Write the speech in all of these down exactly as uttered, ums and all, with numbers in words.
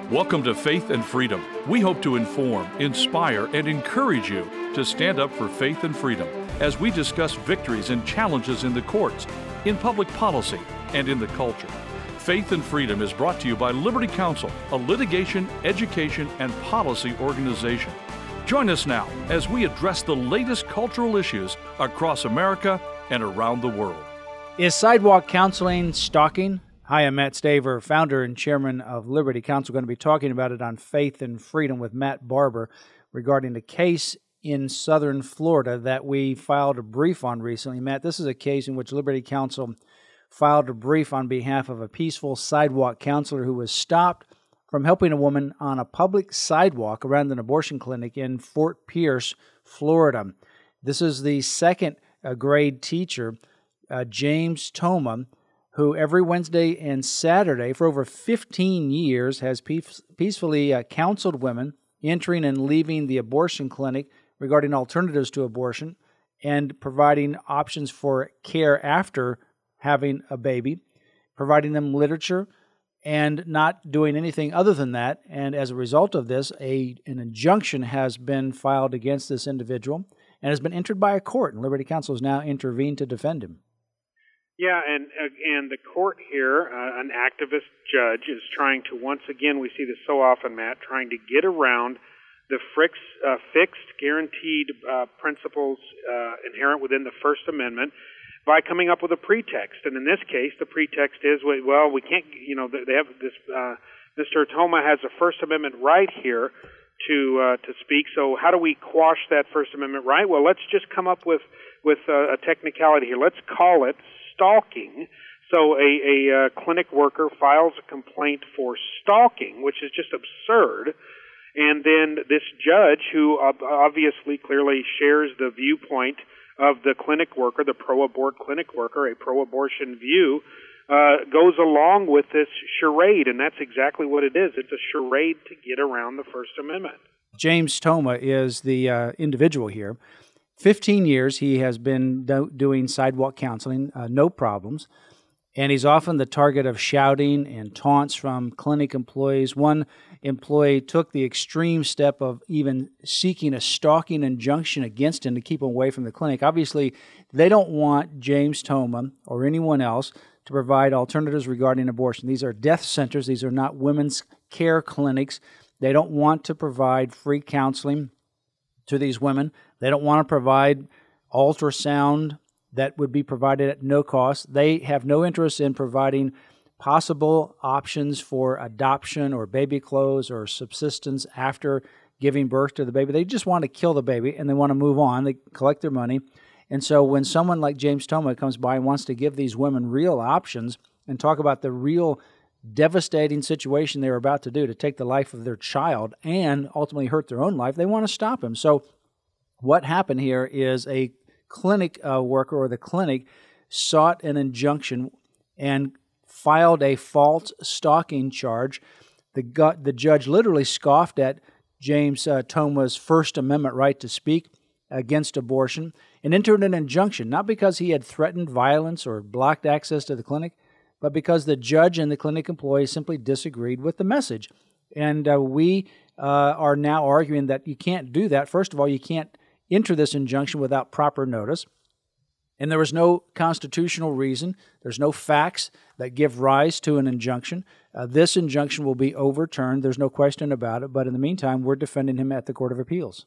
Welcome to Faith and Freedom. We hope to inform, inspire, and encourage you to stand up for faith and freedom as we discuss victories and challenges in the courts, in public policy, and in the culture. Faith and Freedom is brought to you by Liberty Counsel, a litigation, education, and policy organization. Join us now as we address the latest cultural issues across America and around the world. Is sidewalk counseling stalking? Hi, I'm Matt Staver, founder and chairman of Liberty Counsel. We're going to be talking about it on Faith and Freedom with Matt Barber regarding the case in southern Florida that we filed a brief on recently. Matt, this is a case in which Liberty Counsel filed a brief on behalf of a peaceful sidewalk counselor who was stopped from helping a woman on a public sidewalk around an abortion clinic in Fort Pierce, Florida. This is the second uh, grade teacher, uh, James Toma, who every Wednesday and Saturday for over fifteen years has peace, peacefully uh, counseled women entering and leaving the abortion clinic regarding alternatives to abortion and providing options for care after having a baby, providing them literature, and not doing anything other than that. And as a result of this, a an injunction has been filed against this individual and has been entered by a court, and Liberty Counsel has now intervened to defend him. Yeah, and and the court here, uh, an activist judge, is trying to, once again, we see this so often, Matt, trying to get around the frix, uh, fixed, guaranteed uh, principles uh, inherent within the First Amendment by coming up with a pretext. And in this case, the pretext is, well, we can't, you know, they have this, uh, Mister Toma has a First Amendment right here to uh, to speak, so how do we quash that First Amendment right? Well, let's just come up with, with uh, a technicality here. Let's call it stalking. So a, a uh, clinic worker files a complaint for stalking, which is just absurd. And then this judge, who obviously clearly shares the viewpoint of the clinic worker, the pro-abort clinic worker, a pro-abortion view, uh, goes along with this charade, and that's exactly what it is. It's a charade to get around the First Amendment. James Toma is the uh, individual here. fifteen years he has been do- doing sidewalk counseling, uh, no problems, and he's often the target of shouting and taunts from clinic employees. One employee took the extreme step of even seeking a stalking injunction against him to keep him away from the clinic. Obviously, they don't want James Toma or anyone else to provide alternatives regarding abortion. These are death centers. These are not women's care clinics. They don't want to provide free counseling to these women. They don't want to provide ultrasound that would be provided at no cost. They have no interest in providing possible options for adoption or baby clothes or subsistence after giving birth to the baby. They just want to kill the baby and they want to move on. They collect their money. And so when someone like James Toma comes by and wants to give these women real options and talk about the real devastating situation they're about to do to take the life of their child and ultimately hurt their own life, they want to stop him. So what happened here is a clinic uh, worker or the clinic sought an injunction and filed a false stalking charge. The, gu- the judge literally scoffed at James uh, Toma's First Amendment right to speak against abortion and entered an injunction, not because he had threatened violence or blocked access to the clinic, but because the judge and the clinic employee simply disagreed with the message. And uh, we uh, are now arguing that you can't do that. First of all, you can't enter this injunction without proper notice. And there was no constitutional reason. There's no facts that give rise to an injunction. Uh, this injunction will be overturned. There's no question about it. But in the meantime, we're defending him at the Court of Appeals.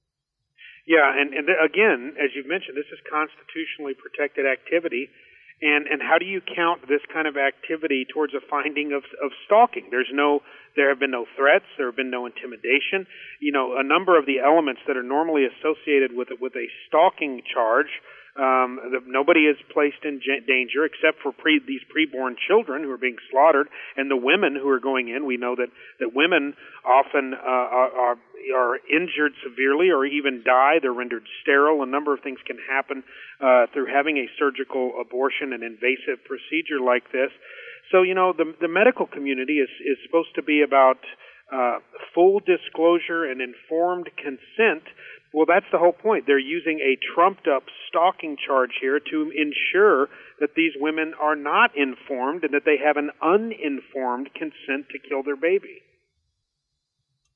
Yeah, and, and again, as you've mentioned, this is constitutionally protected activity. And and how do you count this kind of activity towards a finding of of stalking? There's no, there have been no threats, there have been no intimidation. You know, a number of the elements that are normally associated with with a stalking charge. Um, the, nobody is placed in j- danger except for pre, these preborn children who are being slaughtered, and the women who are going in. We know that, that women often uh, are, are are injured severely or even die. They're rendered sterile. A number of things can happen uh, through having a surgical abortion, an invasive procedure like this. So, you know, the the medical community is is supposed to be about uh, full disclosure and informed consent. Well, that's the whole point. They're using a trumped-up stalking charge here to ensure that these women are not informed and that they have an uninformed consent to kill their baby.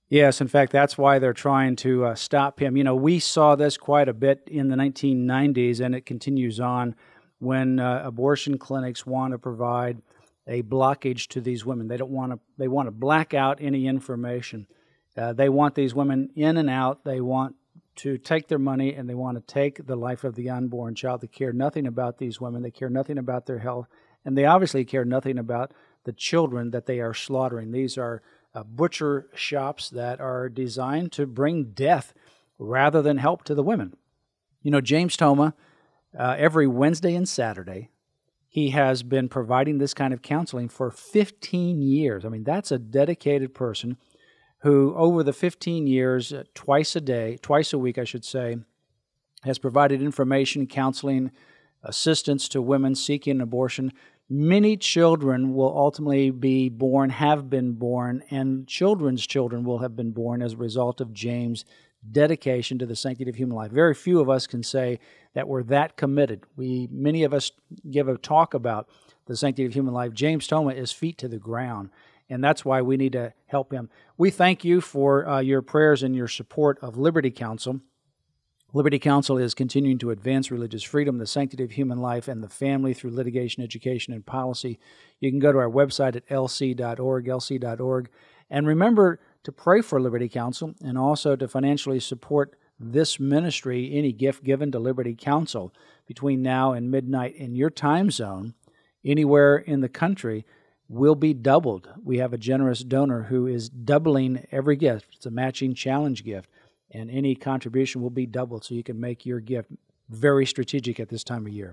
Yes, in fact, that's why they're trying to uh, stop him. You know, we saw this quite a bit in the nineteen nineties, and it continues on when uh, abortion clinics want to provide a blockage to these women. They don't want to. They want to black out any information. Uh, they want these women in and out. They want to take their money, and they want to take the life of the unborn child. They care nothing about these women. They care nothing about their health, and they obviously care nothing about the children that they are slaughtering. These are uh, butcher shops that are designed to bring death rather than help to the women. You know, James Thoma, uh, every Wednesday and Saturday, he has been providing this kind of counseling for fifteen years. I mean, that's a dedicated person who, over the fifteen years, uh, twice a day, twice a week, I should say, has provided information, counseling, assistance to women seeking an abortion. Many children will ultimately be born, have been born, and children's children will have been born as a result of James' dedication to the sanctity of human life. Very few of us can say that we're that committed. We, many of us give a talk about the sanctity of human life. James Thoma is feet to the ground, and that's why we need to help him. We thank you for uh, your prayers and your support of Liberty Counsel. Liberty Counsel is continuing to advance religious freedom, the sanctity of human life, and the family through litigation, education, and policy. You can go to our website at l c dot org, l c dot org, and remember to pray for Liberty Counsel and also to financially support this ministry. Any gift given to Liberty Counsel between now and midnight in your time zone, anywhere in the country, will be doubled. We have a generous donor who is doubling every gift. It's a matching challenge gift, and any contribution will be doubled, so you can make your gift very strategic at this time of year.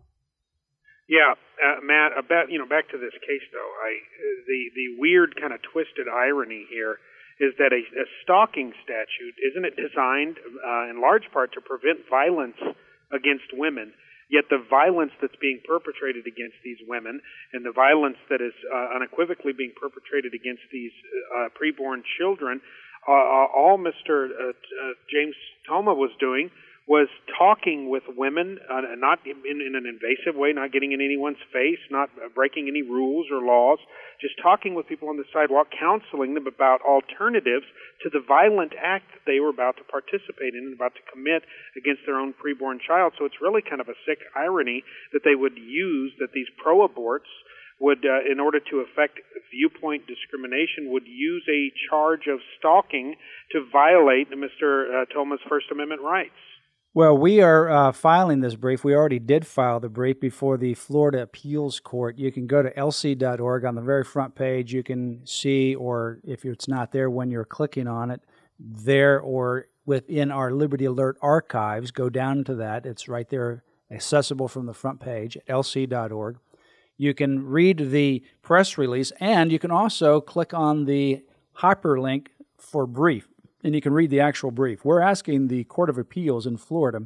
Yeah, uh, Matt. About you know, back to this case though, I the the weird kind of twisted irony here is that a, a stalking statute, isn't it designed uh, in large part to prevent violence against women? Yet the violence that's being perpetrated against these women and the violence that is uh, unequivocally being perpetrated against these uh, preborn children, uh, all Mister Uh, uh, James Thoma was doing was talking with women, uh, not in, in an invasive way, not getting in anyone's face, not breaking any rules or laws, just talking with people on the sidewalk, counseling them about alternatives to the violent act that they were about to participate in and about to commit against their own preborn child. So it's really kind of a sick irony that they would use, that these pro-aborts would, uh, in order to effect viewpoint discrimination, would use a charge of stalking to violate Mister Uh, Thoma's First Amendment rights. Well, we are uh, filing this brief. We already did file the brief before the Florida Appeals Court. You can go to l c dot org. On the very front page, you can see, or if it's not there when you're clicking on it, there or within our Liberty Alert archives, go down to that. It's right there, accessible from the front page at l c dot org. You can read the press release, and you can also click on the hyperlink for brief, and you can read the actual brief. We're asking the Court of Appeals in Florida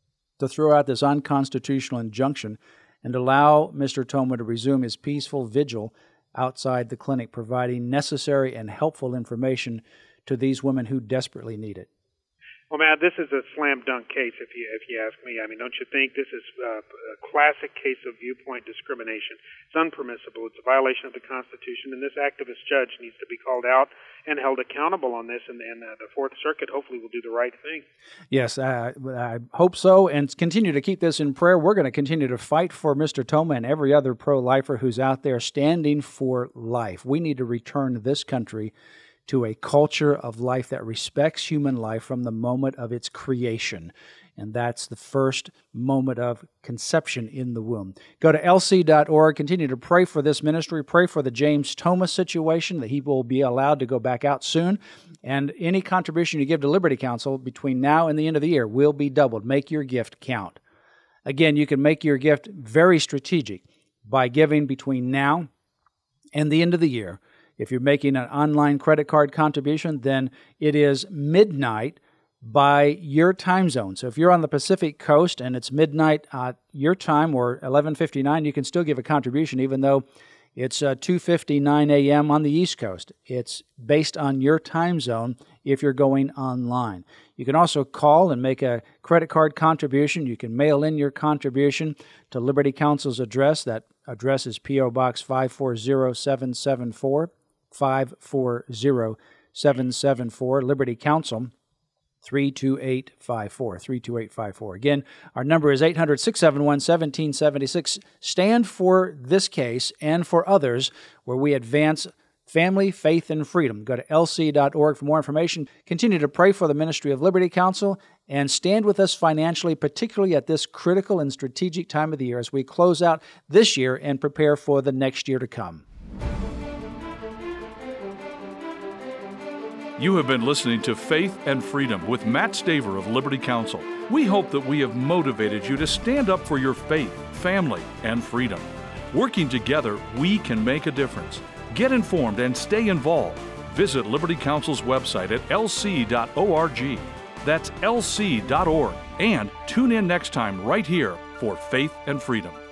to throw out this unconstitutional injunction and allow Mister Thoma to resume his peaceful vigil outside the clinic, providing necessary and helpful information to these women who desperately need it. Well, Matt, this is a slam dunk case, if you if you ask me. I mean, don't you think this is uh, a classic case of viewpoint discrimination? It's unpermissible. It's a violation of the Constitution, and this activist judge needs to be called out and held accountable on this. And, and uh, the Fourth Circuit hopefully will do the right thing. Yes, uh, I hope so, and continue to keep this in prayer. We're going to continue to fight for Mister Thoma and every other pro-lifer who's out there standing for life. We need to return this country to a culture of life that respects human life from the moment of its creation. And that's the first moment of conception in the womb. Go to l c dot org. Continue to pray for this ministry. Pray for the James Thoma situation, that he will be allowed to go back out soon. And any contribution you give to Liberty Counsel between now and the end of the year will be doubled. Make your gift count. Again, you can make your gift very strategic by giving between now and the end of the year. If you're making an online credit card contribution, then it is midnight by your time zone. So if you're on the Pacific Coast and it's midnight uh, your time, or eleven fifty-nine, you can still give a contribution even though it's uh, two fifty-nine a.m. on the East Coast. It's based on your time zone if you're going online. You can also call and make a credit card contribution. You can mail in your contribution to Liberty Counsel's address. That address is P O. Box five four zero seven seven four, five four zero seven seven four, Liberty Counsel, three two eight five four, three two eight five four. Again, our number is eight hundred, six seven one, one seven seven six. Stand for this case and for others where we advance family, faith, and freedom. Go to L C dot org for more information. Continue to pray for the ministry of Liberty Counsel and stand with us financially, particularly at this critical and strategic time of the year as we close out this year and prepare for the next year to come. You have been listening to Faith and Freedom with Matt Staver of Liberty Counsel. We hope that we have motivated you to stand up for your faith, family, and freedom. Working together, we can make a difference. Get informed and stay involved. Visit Liberty Counsel's website at L C dot org. That's L C dot org. And tune in next time right here for Faith and Freedom.